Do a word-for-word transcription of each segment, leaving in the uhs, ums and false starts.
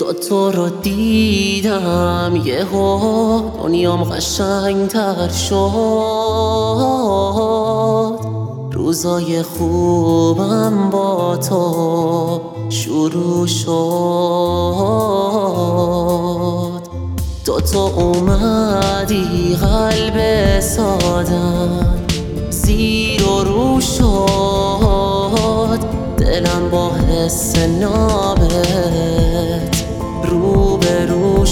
تا تو رو دیدم یهو دنیام قشنگ‌تر شد. روزای خوبم با تو شروع شد. تا تو اومدی قلب سادم زیر و رو شد. دلم با حس نابت رو به رو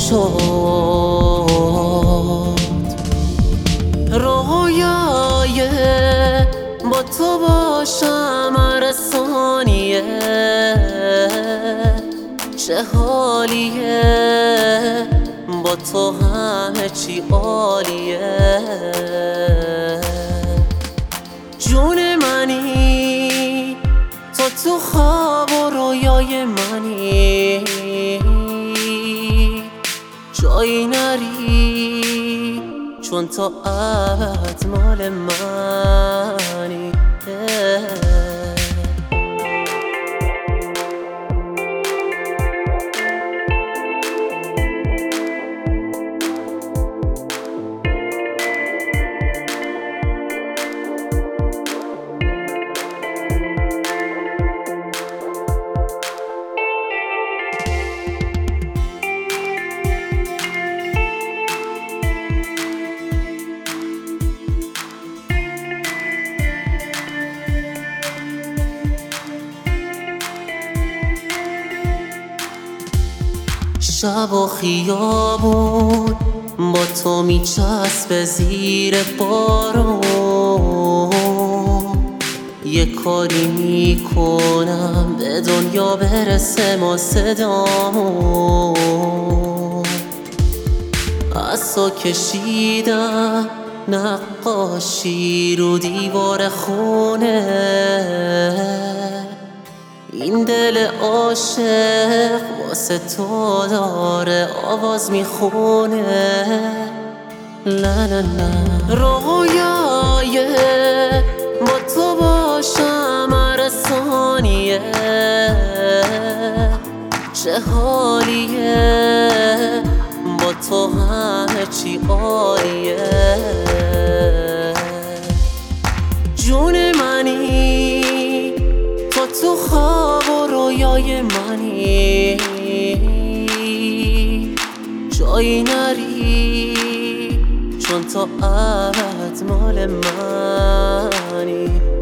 شد. رویای با تو باشم هر ثانیه چه حالیه. با تو همه چی عالیه. جون منی تو تو خواب و رویای منی. جایی نری چون تا ابد مال منی. شب و خیابون با تو میچسبه زیر بارون. یه کاری میکنم به دنیا برسه ما صدامون. از تو کشیدم نقاشی رو دیوار خونه. این دل عاشق واسه تو داره آواز میخونه. لا لا لا رویای با تو باشم هر ثانیه چه حالیه. با تو همه چی عالیه. جون منی تو تو خواب و رویای منی. جایی نری چون تا ابد مال منی.